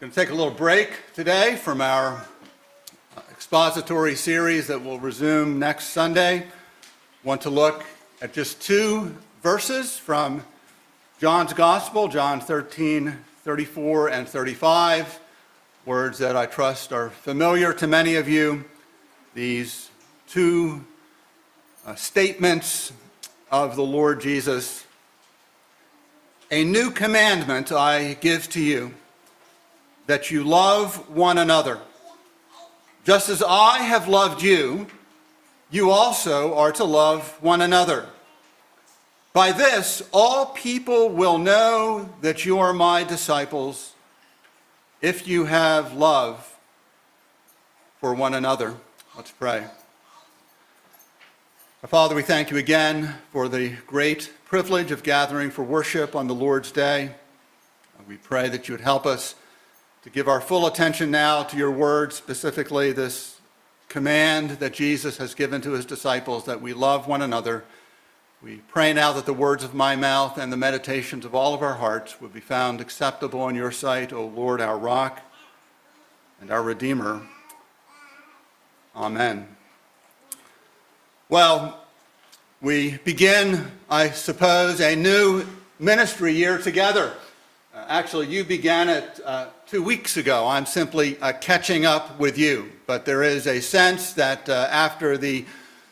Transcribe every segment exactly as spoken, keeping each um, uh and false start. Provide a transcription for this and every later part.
Going to take a little break today from our expository series that will resume next Sunday. Want to look at just two verses from John's Gospel, John thirteen, thirty-four and thirty-five, words that I trust are familiar to many of you. These two uh, statements of the Lord Jesus. A new commandment I give to you, that you love one another. Just as I have loved you, you also are to love one another. By this, all people will know that you are my disciples, if you have love for one another. Let's pray. Our Father, we thank you again for the great privilege of gathering for worship on the Lord's Day. We pray that you would help us to give our full attention now to your word, specifically this command that Jesus has given to his disciples, that we love one another. We pray now that the words of my mouth and the meditations of all of our hearts would be found acceptable in your sight, O Lord, our rock and our Redeemer. Amen. Well, we begin, I suppose, a new ministry year together. Uh, actually, you began it uh, two weeks ago. I'm simply uh, catching up with you. But there is a sense that uh, after the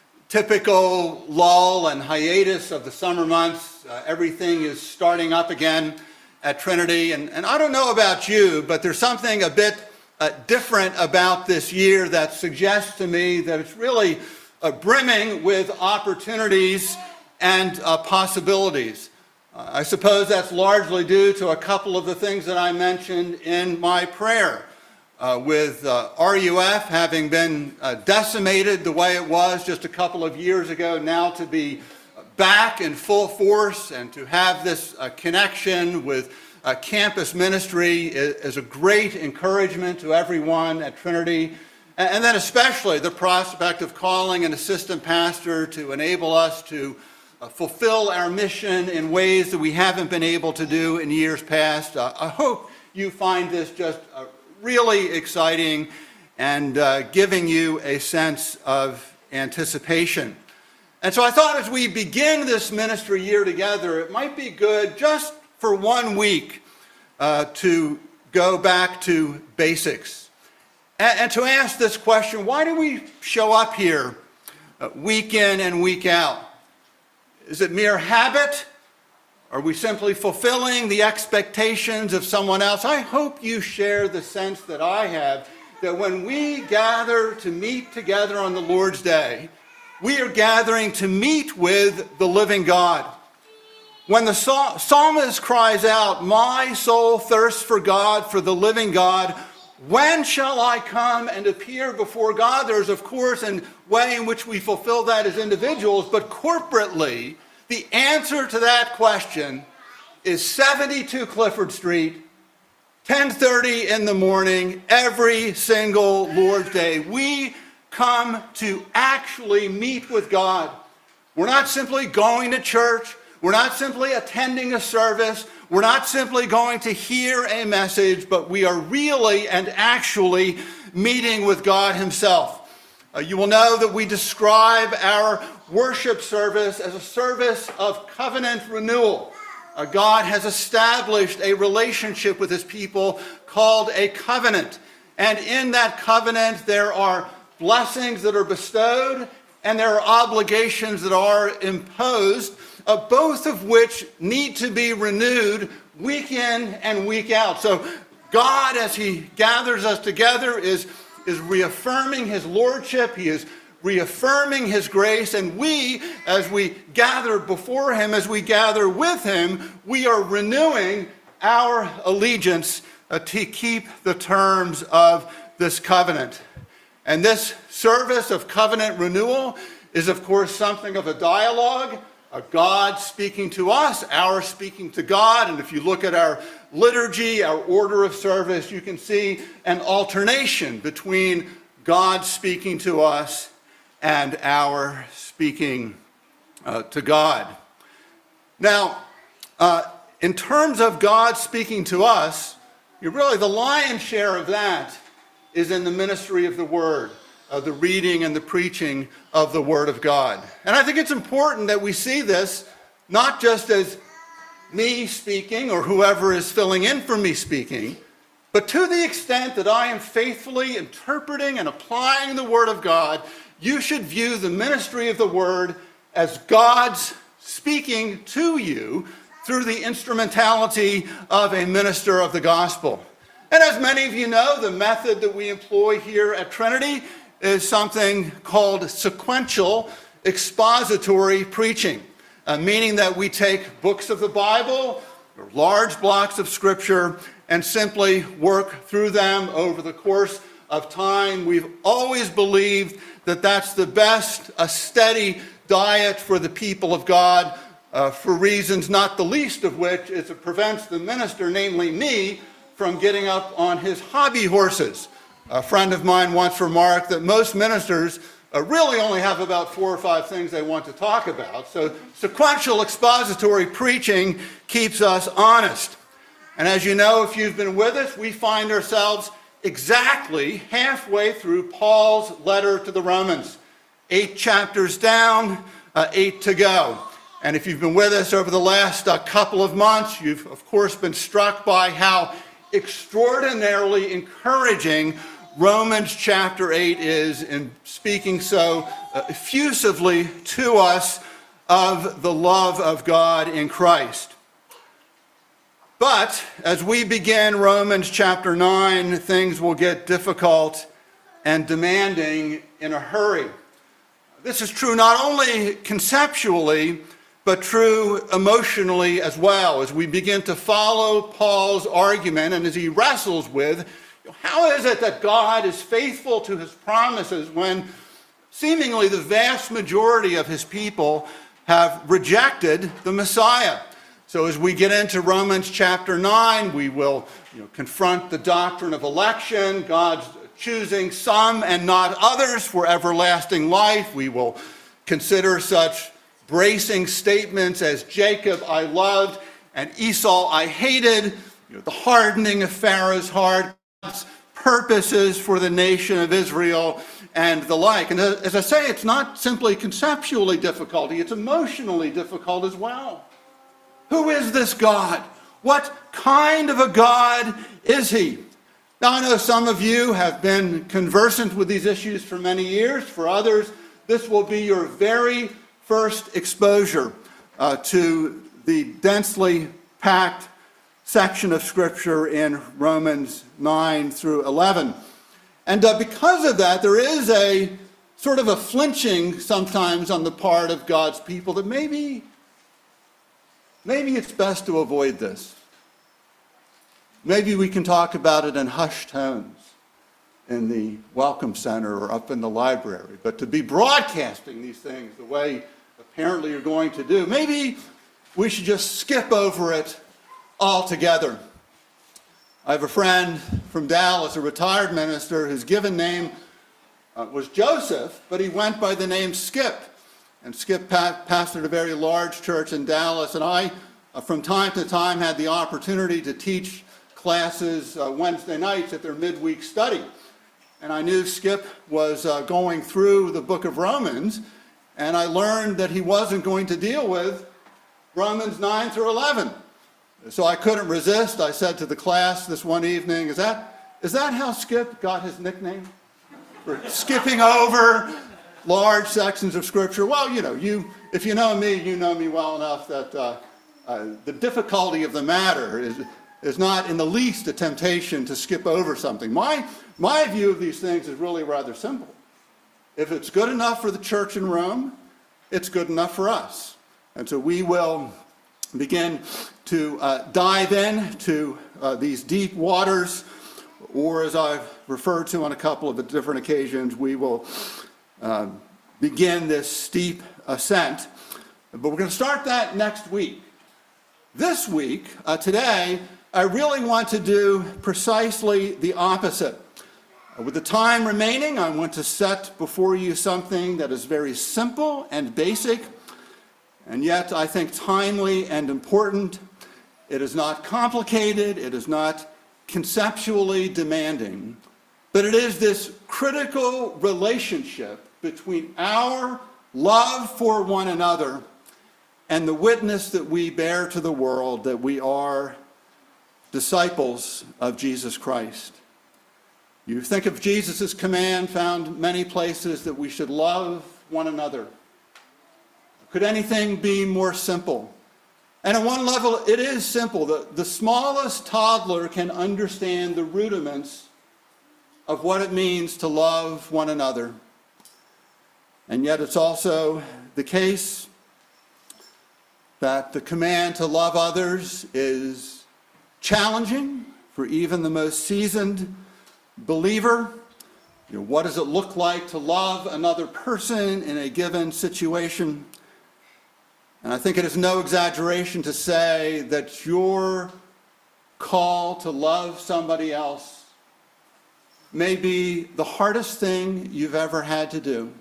typical lull and hiatus of the summer months, uh, everything is starting up again at Trinity. And, and I don't know about you, but there's something a bit uh, different about this year that suggests to me that it's really uh, brimming with opportunities and uh, possibilities. Uh, I suppose that's largely due to a couple of the things that I mentioned in my prayer. Uh, with uh, R U F having been uh, decimated the way it was just a couple of years ago, now to be back in full force and to have this uh, connection with uh, campus ministry is, is a great encouragement to everyone at Trinity. And, and then especially the prospect of calling an assistant pastor to enable us to Uh, fulfill our mission in ways that we haven't been able to do in years past. Uh, I hope you find this just uh, really exciting and uh, giving you a sense of anticipation. And so I thought as we begin this ministry year together, it might be good just for one week uh, to go back to basics and, and to ask this question: why do we show up here uh, week in and week out? Is it mere habit? Are we simply fulfilling the expectations of someone else? I hope you share the sense that I have, that when we gather to meet together on the Lord's Day, we are gathering to meet with the living God. When the psalmist cries out, "My soul thirsts for God, for the living God, when shall I come and appear before God?" There's, of course, a way in which we fulfill that as individuals, but corporately, the answer to that question is seventy-two Clifford Street, ten thirty in the morning, every single Lord's Day. We come to actually meet with God. We're not simply going to church. We're not simply attending a service. We're not simply going to hear a message, but we are really and actually meeting with God himself. Uh, you will know that we describe our worship service as a service of covenant renewal. Uh, God has established a relationship with his people called a covenant. And in that covenant, there are blessings that are bestowed and there are obligations that are imposed, uh, both of which need to be renewed week in and week out. So God, as he gathers us together, is, is reaffirming his lordship. He is reaffirming his grace. And we, as we gather before him, as we gather with him, we are renewing our allegiance uh, to keep the terms of this covenant. And this service of covenant renewal is, of course, something of a dialogue, a God speaking to us, our speaking to God. And if you look at our liturgy, our order of service, you can see an alternation between God speaking to us and our speaking uh, to God. Now, uh, in terms of God speaking to us, You really, the lion's share of that is in the ministry of the Word, of the reading and the preaching of the Word of God. And I think it's important that we see this not just as me speaking or whoever is filling in for me speaking, but to the extent that I am faithfully interpreting and applying the Word of God, you should view the ministry of the Word as God's speaking to you through the instrumentality of a minister of the gospel. And as many of you know, the method that we employ here at Trinity is something called sequential expository preaching, uh, meaning that we take books of the Bible, or large blocks of Scripture, and simply work through them over the course of time. We've always believed that that's the best, a steady diet for the people of God, uh, for reasons not the least of which is it prevents the minister, namely me, from getting up on his hobby horses. A friend of mine once remarked that most ministers uh, really only have about four or five things they want to talk about. So sequential expository preaching keeps us honest. And as you know, if you've been with us, we find ourselves exactly halfway through Paul's letter to the Romans. Eight chapters down, uh, eight to go. And if you've been with us over the last uh, couple of months, you've of course been struck by how extraordinarily encouraging Romans chapter eight is in speaking so uh, effusively to us of the love of God in Christ. But as we begin Romans chapter nine, things will get difficult and demanding in a hurry. This is true not only conceptually, but true emotionally as well, as we begin to follow Paul's argument and as he wrestles with, how is it that God is faithful to his promises when seemingly the vast majority of his people have rejected the Messiah? So as we get into Romans chapter nine, we will you know, confront the doctrine of election, God's choosing some and not others for everlasting life. We will consider such bracing statements as Jacob I loved and Esau I hated, you know, the hardening of Pharaoh's heart, purposes for the nation of Israel, and the like. And as I say, it's not simply conceptually difficult, it's emotionally difficult as well. Who is this God? What kind of a God is he? Now, I know some of you have been conversant with these issues for many years. For others, this will be your very first exposure uh, to the densely packed section of Scripture in Romans nine through eleven. And uh, because of that, there is a sort of a flinching sometimes on the part of God's people that maybe, maybe it's best to avoid this. Maybe we can talk about it in hushed tones in the Welcome Center or up in the library. But to be broadcasting these things the way apparently you're going to do, maybe we should just skip over it altogether. I have a friend from Dallas, a retired minister, whose given name uh, was Joseph, but he went by the name Skip. And Skip pa- pastored a very large church in Dallas, and I, uh, from time to time, had the opportunity to teach classes uh, Wednesday nights at their midweek study. And I knew Skip was uh, going through the book of Romans, and I learned that he wasn't going to deal with Romans nine through eleven. So I couldn't resist. I said to the class this one evening, is that, is that how Skip got his nickname? For skipping over large sections of Scripture? Well, you know, you if you know me, you know me well enough that uh, uh, the difficulty of the matter is, is not in the least a temptation to skip over something. My, my view of these things is really rather simple. If it's good enough for the church in Rome, it's good enough for us. And so we will begin to uh, dive in to uh, these deep waters, or as I've referred to on a couple of different occasions, we will uh, begin this steep ascent. But we're going to start that next week. This week, uh, today, I really want to do precisely the opposite. Uh, with the time remaining, I want to set before you something that is very simple and basic, and yet I think timely and important. It is not complicated, it is not conceptually demanding, but it is this critical relationship between our love for one another and the witness that we bear to the world that we are disciples of Jesus Christ. You think of Jesus' command found many places that we should love one another. Could anything be more simple? And at one level, it is simple. The, the smallest toddler can understand the rudiments of what it means to love one another. And yet it's also the case that the command to love others is challenging for even the most seasoned believer. You know, what does it look like to love another person in a given situation? And I think it is no exaggeration to say that your call to love somebody else may be the hardest thing you've ever had to do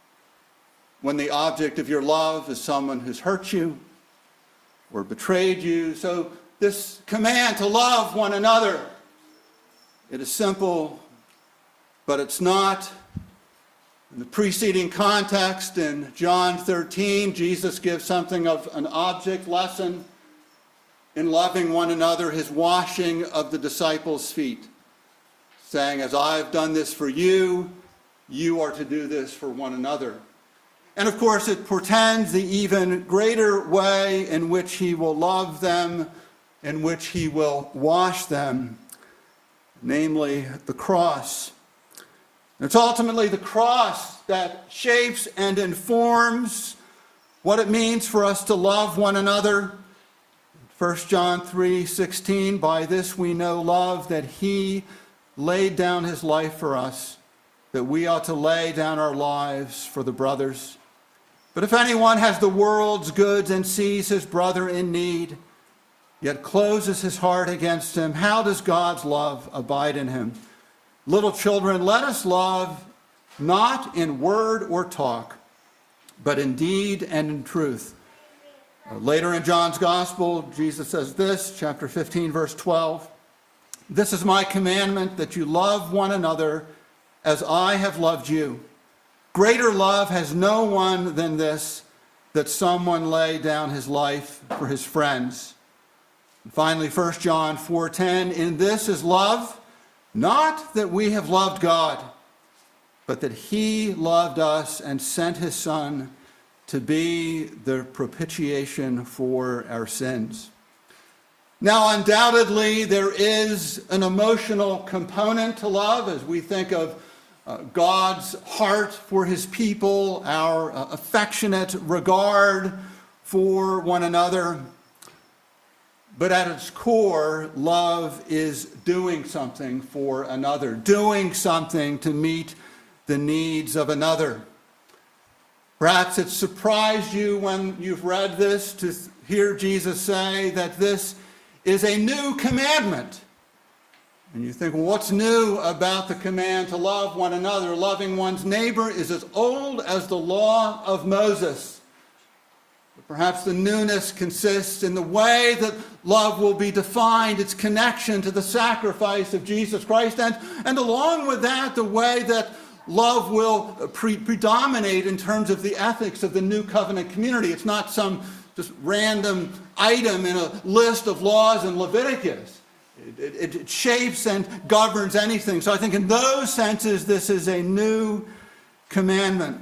when the object of your love is someone who's hurt you or betrayed you. So this command to love one another, it is simple, but it's not. In the preceding context, in John thirteen, Jesus gives something of an object lesson in loving one another, his washing of the disciples' feet, saying, as I've done this for you, you are to do this for one another. And of course, it portends the even greater way in which he will love them, in which he will wash them, namely the cross. And it's ultimately the cross that shapes and informs what it means for us to love one another. First John three sixteen, by this we know love, that he laid down his life for us, that we ought to lay down our lives for the brothers. But if anyone has the world's goods and sees his brother in need, yet closes his heart against him, how does God's love abide in him? Little children, let us love not in word or talk, but in deed and in truth. Uh, later in John's Gospel, Jesus says this, chapter fifteen, verse twelve, this is my commandment, that you love one another as I have loved you. Greater love has no one than this, that someone lay down his life for his friends. And finally, First John four ten, in this is love, not that we have loved God, but that he loved us and sent his Son to be the propitiation for our sins. Now, undoubtedly, there is an emotional component to love as we think of uh, God's heart for his people, our uh, affectionate regard for one another. But at its core, love is doing something for another, doing something to meet the needs of another. Perhaps it surprised you when you've read this to hear Jesus say that this is a new commandment. And you think, well, what's new about the command to love one another? Loving one's neighbor is as old as the law of Moses. Perhaps the newness consists in the way that love will be defined, its connection to the sacrifice of Jesus Christ, and, and along with that, the way that love will pre- predominate in terms of the ethics of the new covenant community. It's not some just random item in a list of laws in Leviticus. It, it, it shapes and governs anything. So I think in those senses, this is a new commandment.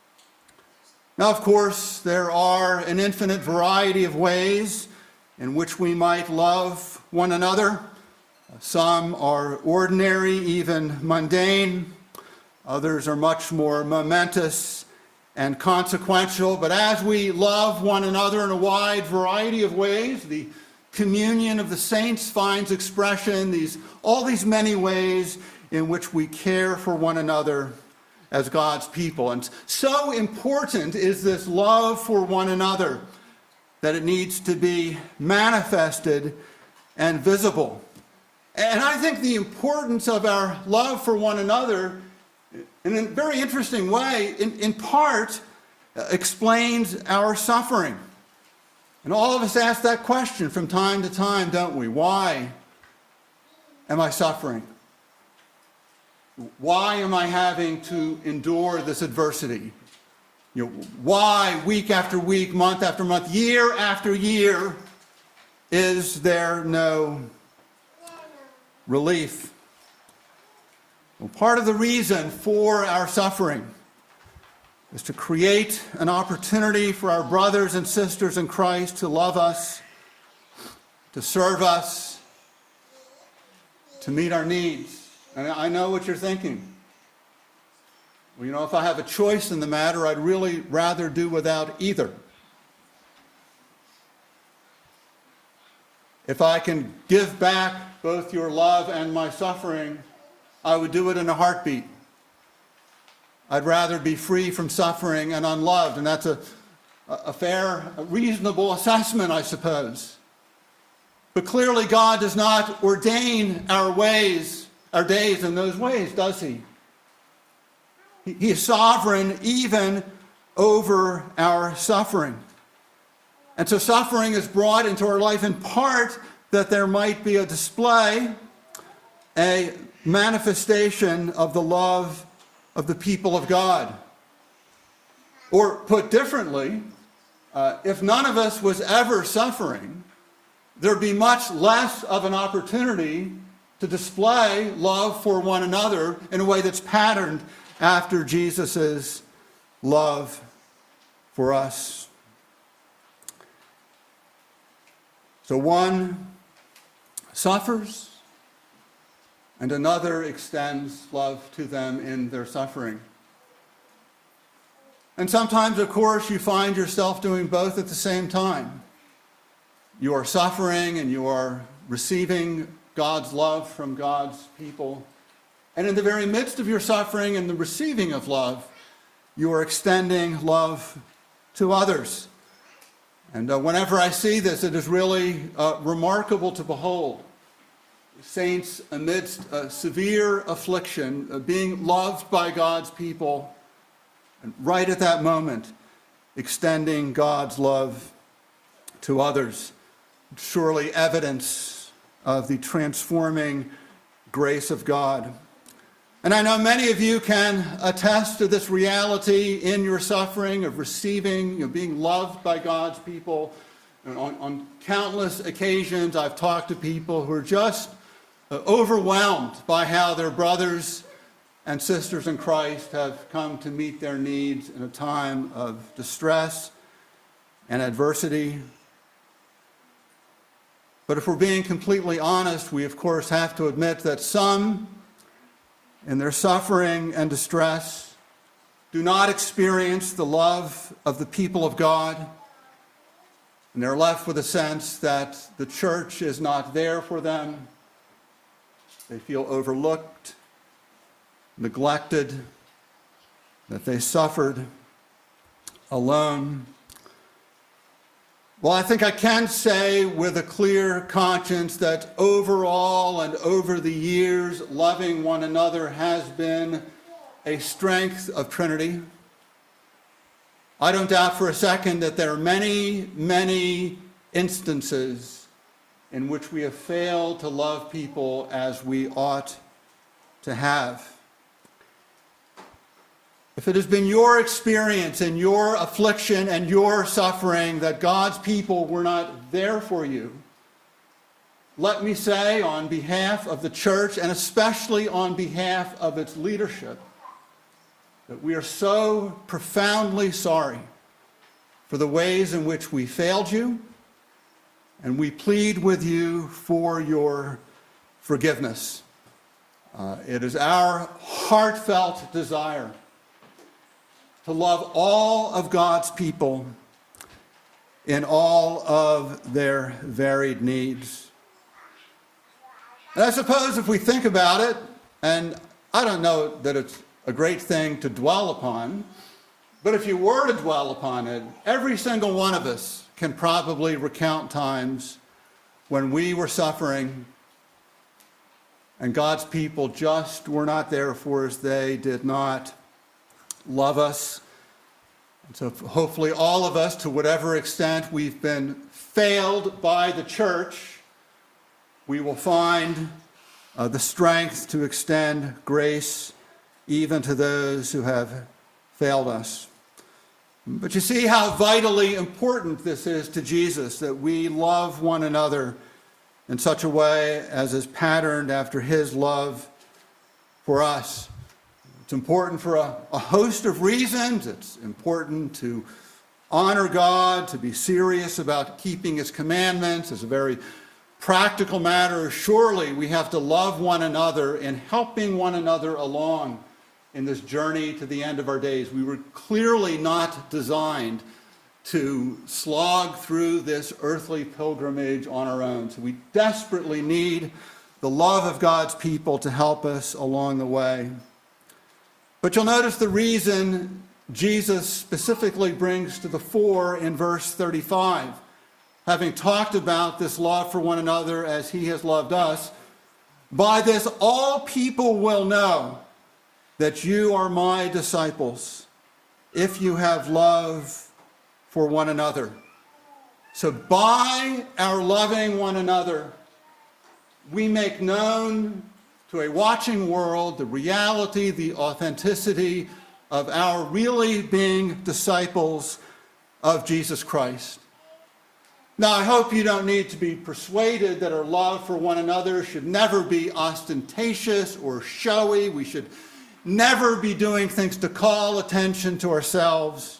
Now, of course, there are an infinite variety of ways in which we might love one another. Some are ordinary, even mundane. Others are much more momentous and consequential. But as we love one another in a wide variety of ways, the communion of the saints finds expression, these, all these many ways in which we care for one another as God's people. And so important is this love for one another that it needs to be manifested and visible. And I think the importance of our love for one another, in a very interesting way, in, in part, uh, explains our suffering. And all of us ask that question from time to time, don't we? Why? am I suffering? Why am I having to endure this adversity? You know, why, week after week, month after month, year after year, is there no relief? Well, part of the reason for our suffering is to create an opportunity for our brothers and sisters in Christ to love us, to serve us, to meet our needs. And I know what you're thinking. Well, you know, if I have a choice in the matter, I'd really rather do without either. If I can give back both your love and my suffering, I would do it in a heartbeat. I'd rather be free from suffering and unloved, and that's a, a fair, a reasonable assessment, I suppose. But clearly God does not ordain our ways, our days in those ways, does he? He is sovereign even over our suffering. And so suffering is brought into our life in part that there might be a display, a manifestation of the love of the people of God. Or put differently, uh, if none of us was ever suffering, there'd be much less of an opportunity to display love for one another in a way that's patterned after Jesus' love for us. So one suffers, and another extends love to them in their suffering. And sometimes, of course, you find yourself doing both at the same time. You are suffering and you are receiving God's love from God's people. And in the very midst of your suffering and the receiving of love, you are extending love to others. And uh, whenever I see this, it is really uh, remarkable to behold. Saints amidst uh, severe affliction, uh, being loved by God's people, and right at that moment, extending God's love to others. Surely evidence of the transforming grace of God. And I know many of you can attest to this reality in your suffering of receiving, you know, being loved by God's people. And on, on countless occasions, I've talked to people who are just uh, overwhelmed by how their brothers and sisters in Christ have come to meet their needs in a time of distress and adversity. But if we're being completely honest, we of course have to admit that some, in their suffering and distress, do not experience the love of the people of God, and they're left with a sense that the church is not there for them. They feel overlooked, neglected, that they suffered alone. Well, I think I can say with a clear conscience that overall and over the years, loving one another has been a strength of Trinity. I don't doubt for a second that there are many, many instances in which we have failed to love people as we ought to have. If it has been your experience in your affliction and your suffering that God's people were not there for you, let me say on behalf of the church and especially on behalf of its leadership that we are so profoundly sorry for the ways in which we failed you, and we plead with you for your forgiveness. Uh, it is our heartfelt desire to love all of God's people in all of their varied needs. And I suppose if we think about it, and I don't know that it's a great thing to dwell upon, but if you were to dwell upon it, every single one of us can probably recount times when we were suffering and God's people just were not there for us. They did not love us. And so hopefully all of us, to whatever extent we've been failed by the church, we will find uh, the strength to extend grace even to those who have failed us. But you see how vitally important this is to Jesus, that we love one another in such a way as is patterned after his love for us. It's important for a, a host of reasons. It's important to honor God, to be serious about keeping his commandments. It's a very practical matter. Surely we have to love one another in helping one another along in this journey to the end of our days. We were clearly not designed to slog through this earthly pilgrimage on our own. So we desperately need the love of God's people to help us along the way. But you'll notice the reason Jesus specifically brings to the fore in verse thirty-five. Having talked about this love for one another as he has loved us, by this all people will know that you are my disciples, if you have love for one another. So by our loving one another, we make known to a watching world the reality, the authenticity of our really being disciples of Jesus Christ. Now, I hope you don't need to be persuaded that our love for one another should never be ostentatious or showy. We should never be doing things to call attention to ourselves.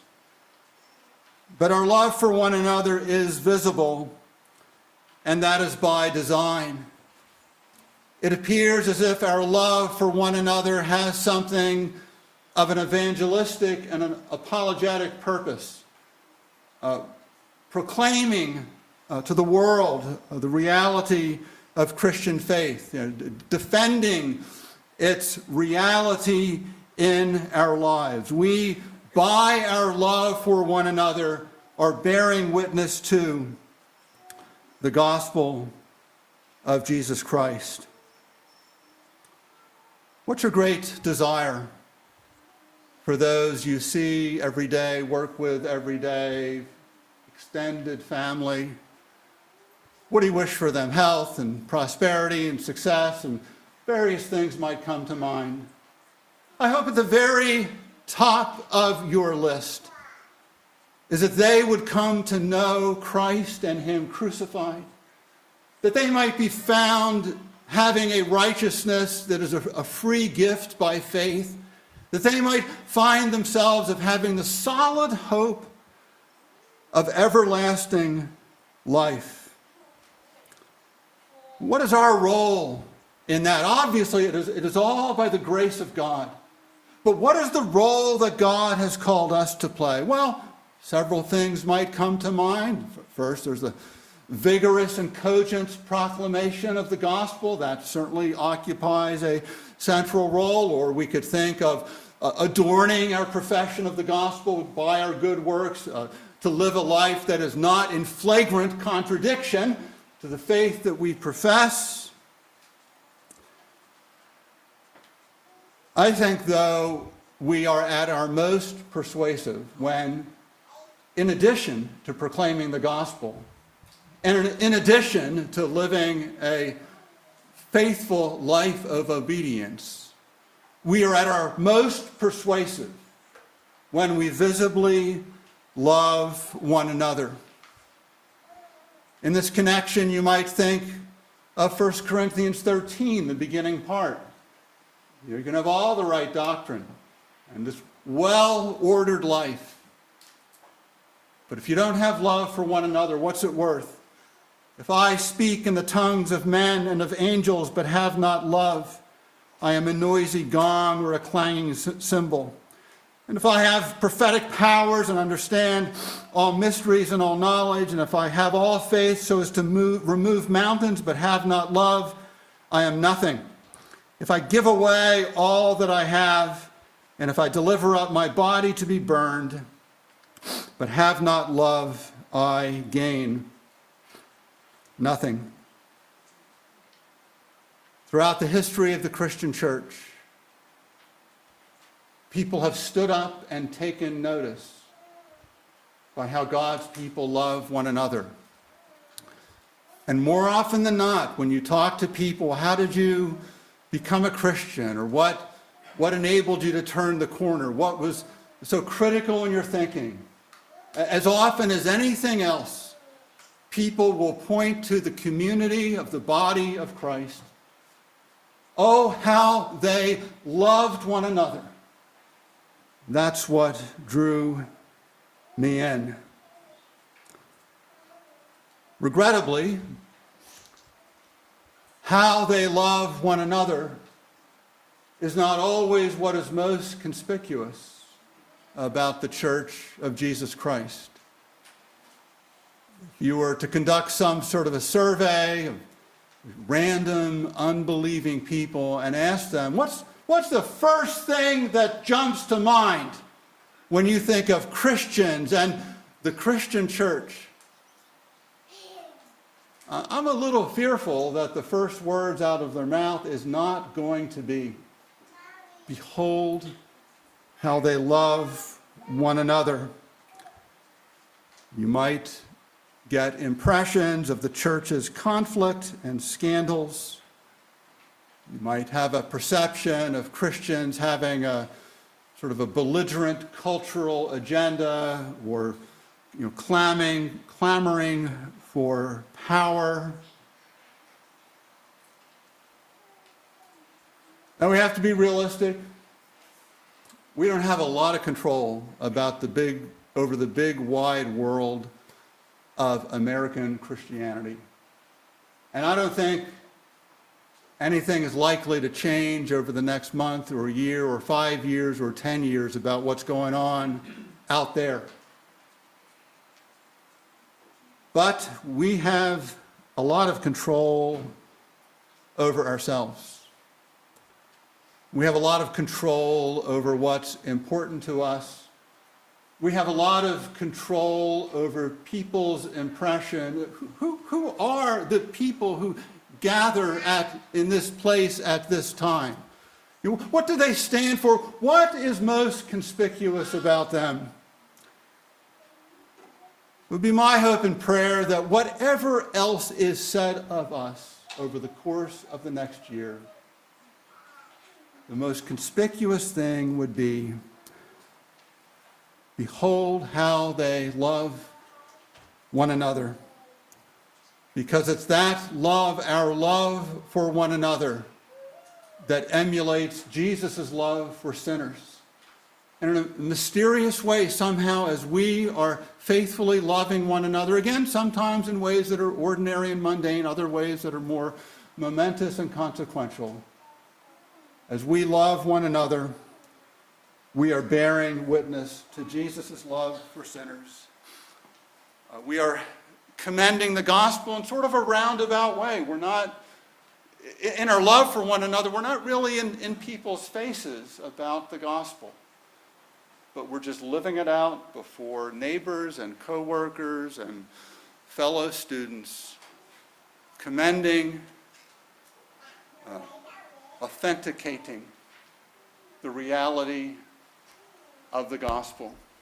But our love for one another is visible, and that is by design. It appears as if our love for one another has something of an evangelistic and an apologetic purpose, uh, proclaiming uh, to the world uh, the reality of Christian faith, you know, d- defending its reality in our lives. We, by our love for one another, are bearing witness to the gospel of Jesus Christ. What's your great desire for those you see every day, work with every day, extended family? What do you wish for them? Health and prosperity and success, and various things might come to mind. I hope at the very top of your list is that they would come to know Christ and him crucified, that they might be found having a righteousness that is a, a free gift by faith, that they might find themselves of having the solid hope of everlasting life. What is our role in that? Obviously, it is, it is all by the grace of God. But what is the role that God has called us to play? Well, several things might come to mind. First, there's the vigorous and cogent proclamation of the gospel. That certainly occupies a central role. Or we could think of uh, adorning our profession of the gospel by our good works, uh, to live a life that is not in flagrant contradiction to the faith that we profess. I think, though, we are at our most persuasive when, in addition to proclaiming the gospel, and in addition to living a faithful life of obedience, we are at our most persuasive when we visibly love one another. In this connection, you might think of First Corinthians thirteen, the beginning part. You're going to have all the right doctrine and this well-ordered life. But if you don't have love for one another, what's it worth? If I speak in the tongues of men and of angels but have not love, I am a noisy gong or a clanging cymbal. And if I have prophetic powers and understand all mysteries and all knowledge, and if I have all faith so as to move, remove mountains but have not love, I am nothing. If I give away all that I have, and if I deliver up my body to be burned, but have not love, I gain nothing. Throughout the history of the Christian church, people have stood up and taken notice by how God's people love one another. And more often than not, when you talk to people, how did you become a Christian? Or what, what enabled you to turn the corner? What was so critical in your thinking? As often as anything else, people will point to the community of the body of Christ. Oh, how they loved one another. That's what drew me in. Regrettably, how they love one another is not always what is most conspicuous about the Church of Jesus Christ. If you were to conduct some sort of a survey of random, unbelieving people and ask them, what's, what's the first thing that jumps to mind when you think of Christians and the Christian church? I'm a little fearful that the first words out of their mouth is not going to be, behold how they love one another. You might get impressions of the church's conflict and scandals. You might have a perception of Christians having a sort of a belligerent cultural agenda, or you know, clamoring, clamoring for power. And we have to be realistic. We don't have a lot of control about the big, over the big wide world of American Christianity. And I don't think anything is likely to change over the next month or year or five years or ten years about what's going on out there. But we have a lot of control over ourselves. We have a lot of control over what's important to us. We have a lot of control over people's impression. Who, who are the people who gather at, in this place at this time? What do they stand for? What is most conspicuous about them? It would be my hope and prayer that whatever else is said of us over the course of the next year, the most conspicuous thing would be, behold how they love one another. Because it's that love, our love for one another, that emulates Jesus' love for sinners. And in a mysterious way, somehow, as we are faithfully loving one another, again, sometimes in ways that are ordinary and mundane, other ways that are more momentous and consequential, as we love one another, we are bearing witness to Jesus' love for sinners. Uh, we are commending the gospel in sort of a roundabout way. We're not, in our love for one another, we're not really in, in people's faces about the gospel. But we're just living it out before neighbors and coworkers and fellow students, commending, uh, authenticating the reality of the gospel.